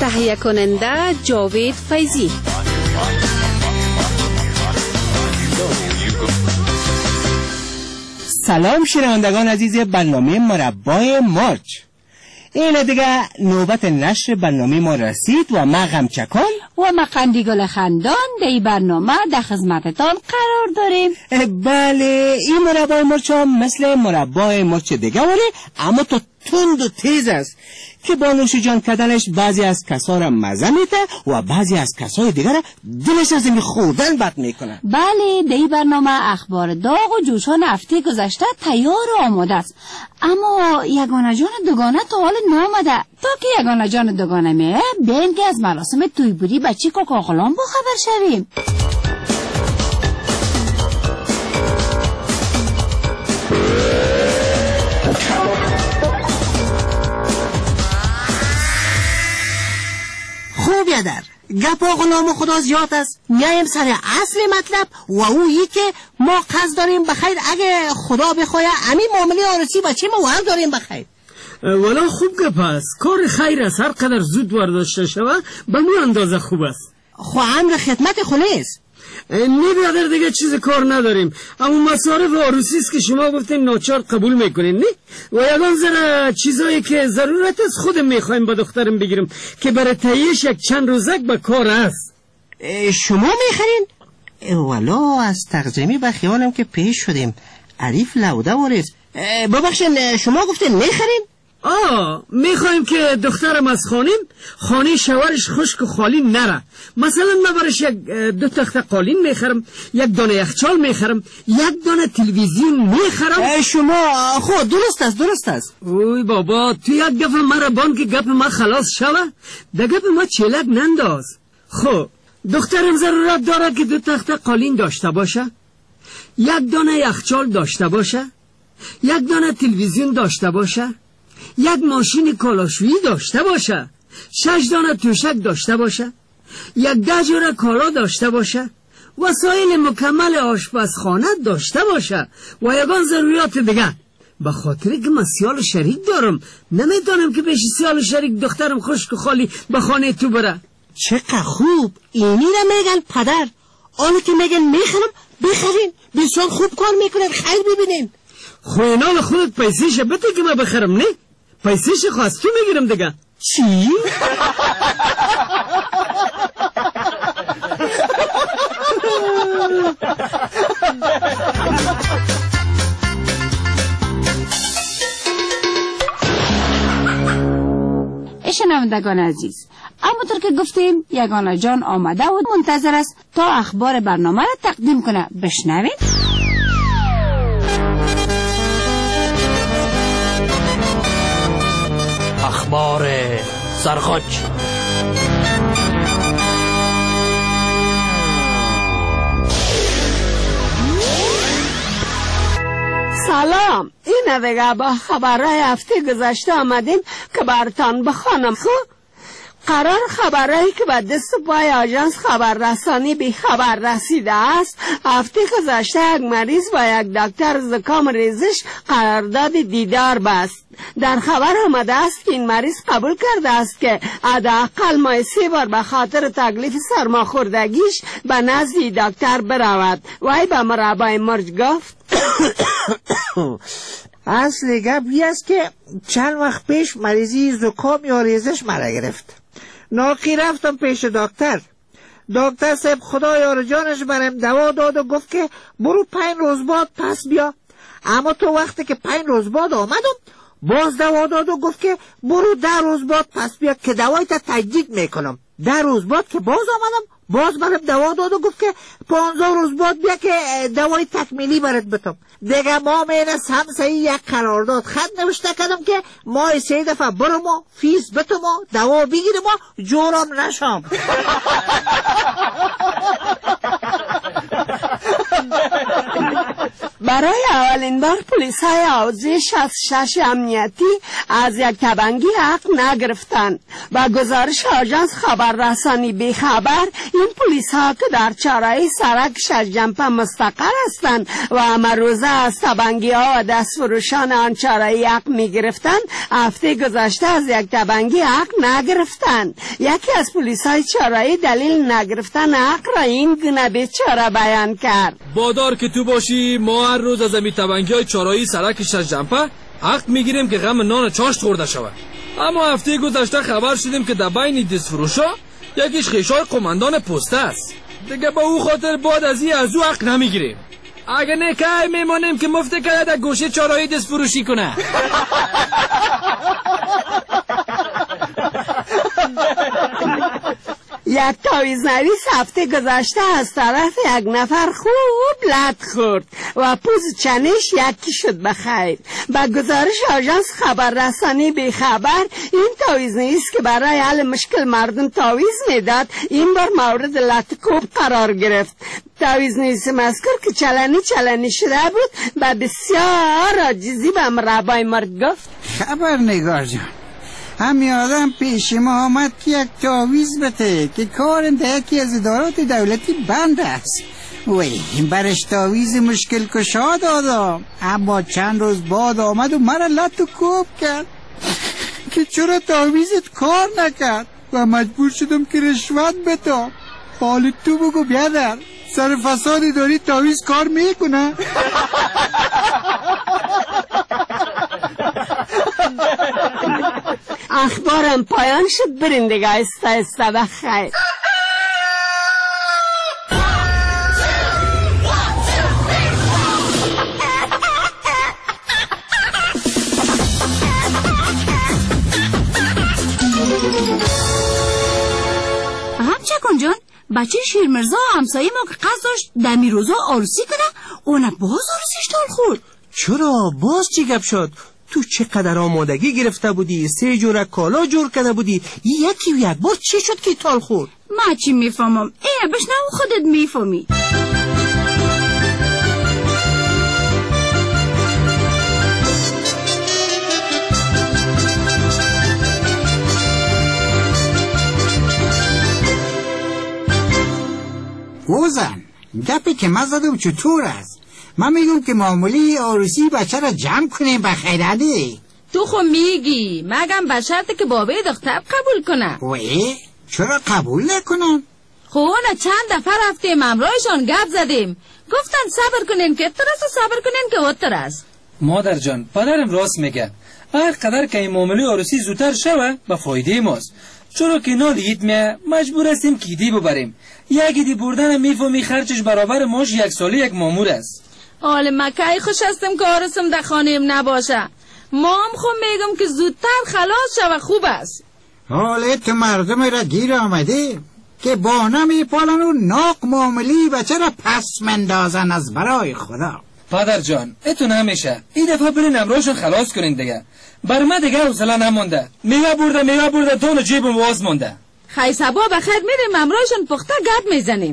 تهیه کننده جاوید فیضی. سلام شنوندگان عزیز برنامه مربای مارچ. این دیگه نوبت نشر برنامه ما رسید و ما غمچکان و ما قندیگل خندان در برنامه در خدمتتان قرار داریم. بله، این مربای مارچ هم مثل مربای مارچ دیگه ولی اما تو تند و تیز است که با نوش جان کردنش بعضی از کسا را مزه میده و بعضی از کسای دیگر را دلش از این خوردن بد میکنه. بله، در این برنامه اخبار داغ و جوشان هفته گذشته تیار و آماده است، اما یگانه جان دوگانه تا حال نامده. تا که یگانه جان دوگانه میه بین که از مراسم تویبوری بچی کاکاغلان با خبر شویم. خوب یادر گپا غلام خدا زیاد است، میایم سر اصل مطلب و اویی که ما قصد داریم بخیر اگه خدا بخواه امی معامله آرسی بچه ما هم داریم بخیر. والا خوب گپ است، کار خیر است، هر قدر زود وارداشته شوه به مو اندازه خوب است. خو امر خدمت خلیست نه برادر، دیگه چیز کار نداریم، اما مصارف عروسی است که شما گفتین ناچار قبول میکنین نه؟ و یگان ذره چیزایی که ضرورت از خودم میخوایم با دخترم بگیرم که برای تهیه‌اش یک چند روزک به کار است. شما میخرین؟ والا از تقدیمی به خیالم که پیش شدیم. عریف لوده وارد. ببخشین شما گفتین میخرین؟ میخوایم که دخترم از خانه شوهرش خشک و خالی نره. مثلا من برش یک 2 تخته قالین میخرم، یک دانه یخچال میخرم، یک دانه تلویزیون میخرم. شما خود درست است. اوی بابا، تو یک گپ مرا بان که گپ ما خلاص شوه، ده گپ ما چلک ننداز. خب دخترم ضرورت داره که 2 تخته قالین داشته باشه، یک دانه یخچال داشته باشه، یک دانه تلویزیون داشته باشه، یک ماشین کالاشویی داشته باشه، 6 دانه توشک داشته باشه، یک 10 جور کالا داشته باشه، وسایل مکمل آشپزخانه داشته باشه و یگان ضروریات دیگه. به خاطر که من سیال شریک دارم، نمیدانم که پیش سیال شریک دخترم خشک و خالی به خانه تو بره. چقدر خوب، اینی را میگن پدر. آنو که میگن میخرم بخرین، بسیار خوب کار میکنن، خیر ببینین. خو اینا به خودت پیسیشه بده که من بخرم نه؟ پیسیشه خواست تو میگیرم دیگه. چی؟ شنوندگان عزیز، همونطور که گفتیم یگانه جان آمده و منتظر است تا اخبار برنامه را تقدیم کنه. بشنوید. اخبار سرخوش. سلام، این دیگه با خبرهای هفته گذشته آمدیم که برتان بخوانم. قرار خبرهایی که به دست پای آژانس خبررسانی بی خبر رسیده است. هفته گذشته یک مریض با یک دکتر زکام ریزش قرارداد دیدار بست. در خبر آمده است که این مریض قبول کرده است که حداقل ماهی 3 بار به خاطر تکلیف سرماخوردگیش به نزد دکتر برود. وی به مربای مرج گفت اصل گپ این است که چند وقت پیش مریضی زکام یا ریزش مرا گرفت. ناقی رفتم پیش دکتر صاحب خدا یار جانش برم دوا داد و گفت که برو 5 روز بعد پس بیا. اما تو وقتی که 5 روز بعد آمدم باز دوا داد و گفت که برو 10 روز بعد پس بیا که دوایت تجدید میکنم. 10 روز بعد که باز آمدم باز برم دوا داد و گفت که 15 روز بعد بیا که دوای تکمیلی برات بتم. دیگه ما مینست همسایی یک قرارداد خط نوشته کردم که ماه 3 دفعه برم و فیس بتم و دوا بگیرم و جورم نشم. برای اولین بار پلیس های حوزه 66 امنیتی از یک تبنگی حق نگرفتند. و گزارش آژانس خبررسانی بیخبر، این پلیس ها که در چهارراه سرک ششجنبه مستقر هستند و همه روزه از تبنگی ها و دستفروشان آن چهارراهی حق می گرفتند، هفته گذشته از یک تبنگی حق نگرفتند. یکی از پلیس های چهارراهی دلیل نگرفتن حق را این گونه بیچاره بیان کرد: بادار که تو باشی، ما هر روز از امی تبنگی های چهارراهی سرک ششجنبه حق میگیریم که غم نان چاشت خورده شود. اما هفته گذشته خبر شدیم که در بین دستفروشا یکیش خیشای قماندان پسته است. دیگه با او خاطر بعد از او حق نمیگیریم. اگه نه که میمانیم که مفته کرده در گوشه چهارراهی دستفروشی کنه. یک تاویزنویس هفته گذشته از طرف یک نفر خوب لط خورد و پوز چنش یکی شد بخیر. با گزارش آژانس خبررسانی بیخبر، این تاویزنویس که برای حل مشکل مردم تاویز میداد، این بار مورد لط کوب قرار گرفت. تاویزنویس مذکور که چلنی شده بود و بسیار عاجزی به مربای مرد گفت: خبرنگار جان، همین آدم پیش ما آمد که یک تاویز بده که کار در یکی از ادارات دولتی بند است. وی برش تاویز مشکل کشا دادم، اما چند روز بعد آمد و مرا لط و کوب کرد که چرا تاویزت کار نکرد و مجبور شدم که رشوت بدم. حالی تو بگو بیادر، سر فسادی داری تاویز کار میکنه؟ اخبارم پایان شد، برین دیگه استه بخیر. چکن جان، بچه شیرمرزا همسایه ما که قصد داشت دمی روزا عروسی کنه، اونه باز عروسیش تال خورد. چرا؟ باز چی گپ شد؟ تو چقدر آمادگی گرفته بودی، 3 جور کالا جور کرده بودی، یکی و یک بار چی شد که تال خورد؟ ما چی میفهمم؟ بشنو خودت میفهمی. اوزن، گپی که من زدم چطور است؟ من میگم که معامله عروسی بچه را جمع کنیم بخیرده. تو خو میگی مگم به شرطی که بابای دختر قبول کنه. وی چرا قبول نکنن؟ خو نه چند دفعه رفتیم امرایشان گپ زدیم، گفتن صبر کنین که ترس، صبر کنین که وترس. مادر جان، پدرم راست میگه. هر قدر که این معامله عروسی زودتر شوه به فایده ماست. چرا که نال عید مجبور هستیم کیدی ببریم. یک ایدی بردن میفهمی خرچش برابر ماش 1 ساله 1 مامور است. حال مکه خوش هستم که آرسم در خانه‌ام نباشه. ما هم خو میگم که زودتر خلاص شوه خوب است. حالا تو مردم را گیر آمده که با نمیپالن و ناق معاملی بچه را پس مندازن از برای خدا. پدر جان، اتو نمیشه. این دفعه برین امراشون خلاص کنین دیگه. بر من دیگه حوصله نمونده. میوه برده دون جیبم واز مونده. خی صبا بخیر میریم امراشون پخته گپ میزنیم.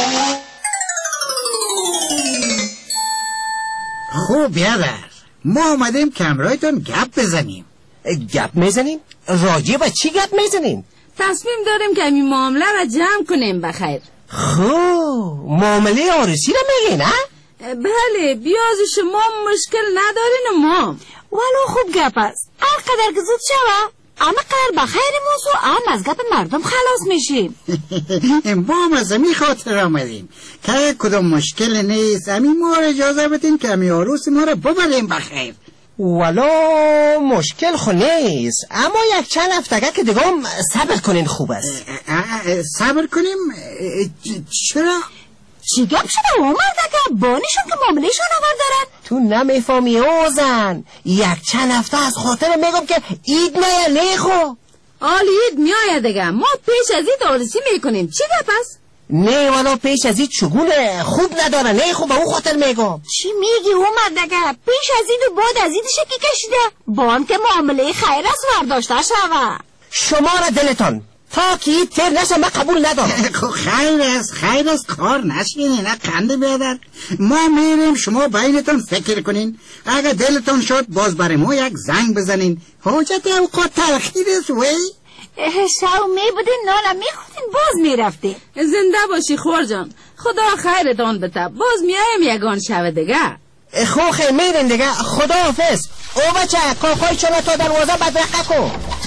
خوب بیادر، ما آمدیم که امرایتون گپ بزنیم. گپ میزنیم؟ راجع به چی گپ میزنیم؟ تصمیم داریم که این معامله را جمع کنیم بخیر. معامله عروسی را میگی نه؟ بله، بیاز شما مشکل ندارین و ما ولو خوب گپ است. هر قدر که زود شوه اما قدر بخیر موضوع هم از گپ مردم خلاص میشیم. ما هم از امی خاطر آمدیم که کدام مشکل نیست. امی ما را اجازه بدین که امی عروس ما را ببریم بخیر. ولو مشکل خو نیست، اما یک چند هفتگه که دیگه هم صبر کنین خوب است. صبر کنیم؟ چرا؟ چی گپ شده اومد که بانیشون که معاملهشون آور دارن؟ تو نمیفهمی اوزن، یک چند هفته از خاطر میگم که عید نه خو. حال عید میاید دیگه، ما پیش از عید عروسی میکنیم. چی گپ است؟ نه ولو پیش از عید چگونه خوب نداره، نه خو به اون خاطر میگم. چی میگی اومد دیگه؟ پیش از عید و بعد از عید شکی کشیده، با هم که معامله خیر است ورداشته شوه. شما را دلتان تا که تر نشه من قبول ندارم. خیر است کار نشینه نه قنده بیادر. ما میریم شما بینتون فکر کنین، اگه دلتون شد باز برای ما یک زنگ بزنین. حاجت اوقات تلخیر است وی. شو میبودین نانم میخوردین باز میرفتین. زنده باشی خور جان، خدا خیرتان بده. باز میایم یگان شب دیگه. خوخه میرین دیگه. خدا حافظ. او بچه کاکای چلا تا دروازه بدرقه کن.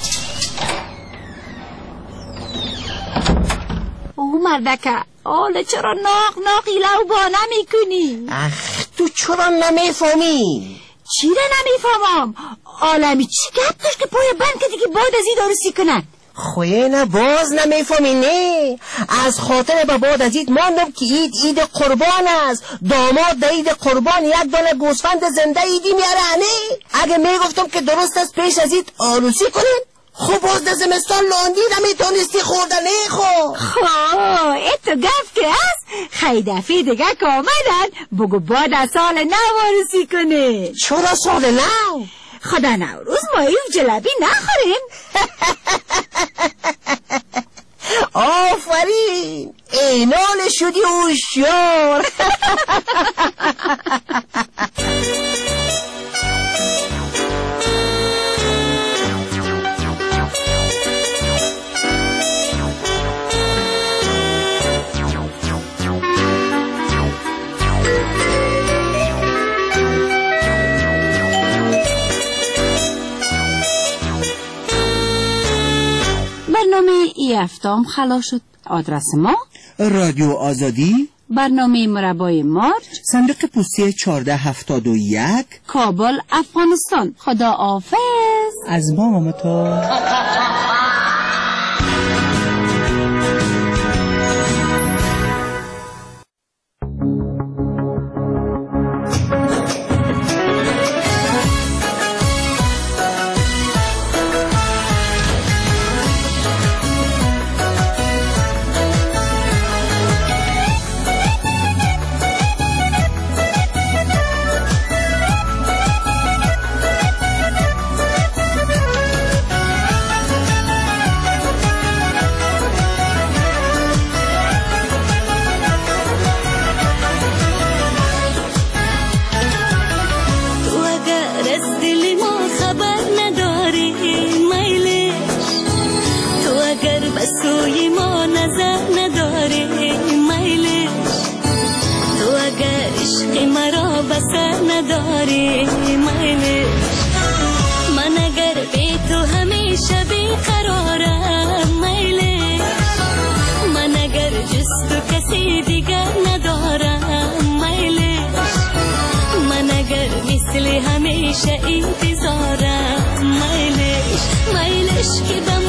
او مردکه آله چرا ناق لو با نمیکنی؟ اخ تو چرا نمیفهمی؟ چی را نمیفهمم؟ عالمی چی گپ داشت که پای بند کردی که بعد از این دارسی کنن؟ خوینه باز نمیفهمی نه؟ از خاطر به بعد از اید ماندم که اید قربان است. داماد در اید قربان یک دانه گوسفند زنده ایدی میاره نه؟ اگه میگفتم که درست است پیش از اید آروسی کنین خب باز در زمستان لاندی نمیتونستی خوردن نه خب. ایتو گفت که هست خیلی دفعه دیگه که آمدن بگو بعد از سال نو آروسی کنه. چرا سال نو؟ خدا نوروز ما ایو جلبی نخوریم. آفرین اینال شدی هوشیار. برنامه ای هفتم خلاص شد. آدرس ما رادیو آزادی، برنامه مربای مارچ، صندوق پستی 1471، کابل، افغانستان. خدا حافظ. از ما تو. हमेशा इंतज़ारा माइलेश के